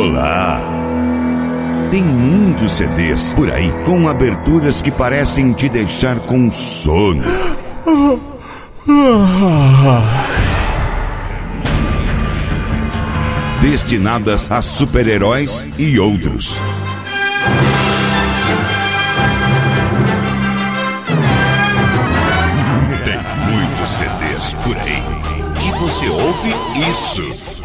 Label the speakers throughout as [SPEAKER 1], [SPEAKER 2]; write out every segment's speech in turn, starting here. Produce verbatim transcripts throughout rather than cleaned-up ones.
[SPEAKER 1] Olá! Tem muitos C Ds por aí com aberturas que parecem te deixar com sono. Destinadas a super-heróis e outros. Tem muitos C Ds por aí que você ouve isso.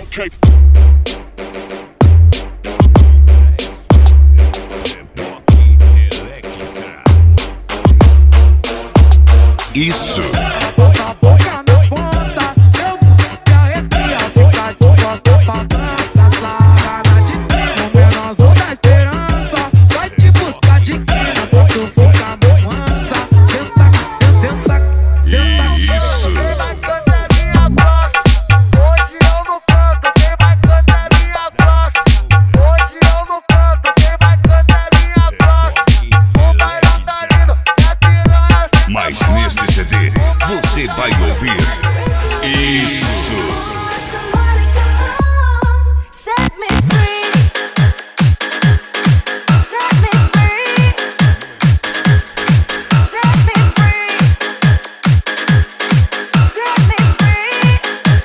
[SPEAKER 1] Isso.
[SPEAKER 2] Essa boca na ponta, eu te arrepia, fica de costa pra trás, sarana de no menosão da esperança, vai te buscar de quina, pra tu ficar no mansa, senta, senta, senta, senta.
[SPEAKER 1] Isso.
[SPEAKER 2] Hoje eu não canto, quem vai cantar é minha voz. Hoje eu não canto, quem vai cantar é minha voz. O bailão tá lindo, e a piranha se
[SPEAKER 1] Mas neste C D você vai ouvir isso.
[SPEAKER 3] Set me free. Set me free. Set me free. Set me free.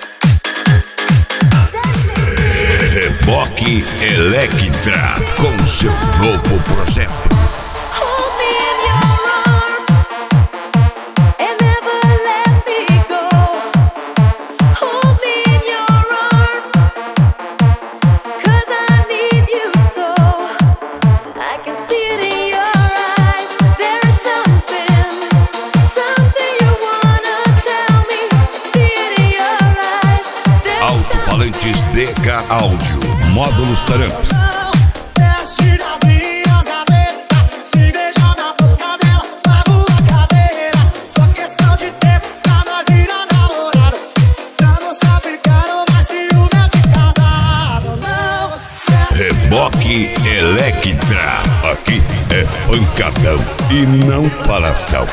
[SPEAKER 3] Set me free.
[SPEAKER 1] Reboque Electra com seu novo projeto.
[SPEAKER 3] Hold me in your arms and never let me go. Hold me in your arms, 'cause I need you so. I can see it in your eyes. There is something, something you wanna tell me. See it in your eyes. There's
[SPEAKER 1] Alto-falantes D K Áudio, módulos Taramps.
[SPEAKER 4] Mexe nas minhas gavetas, se beijar na boca dela, pago a cadeira. Só questão de tempo pra nós virar namorado. Pra você ficar no mais ciúme de casado, não.
[SPEAKER 1] Reboque Electra. Aqui é pancadão e não falação.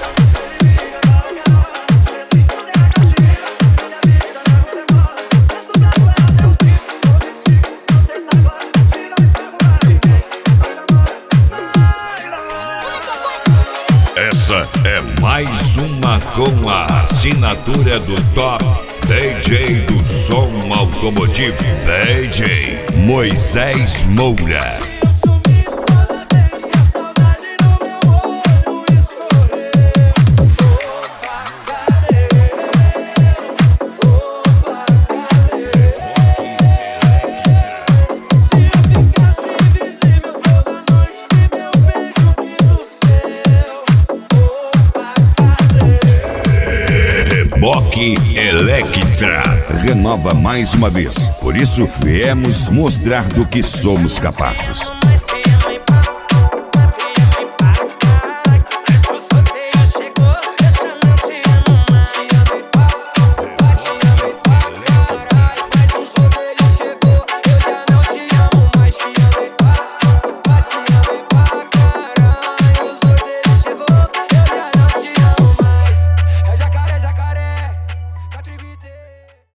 [SPEAKER 1] Essa é mais uma com a assinatura do top D J do som automotivo, D J Moisés Moura. Reboque Electra renova mais uma vez. Por isso, viemos mostrar do que somos capazes.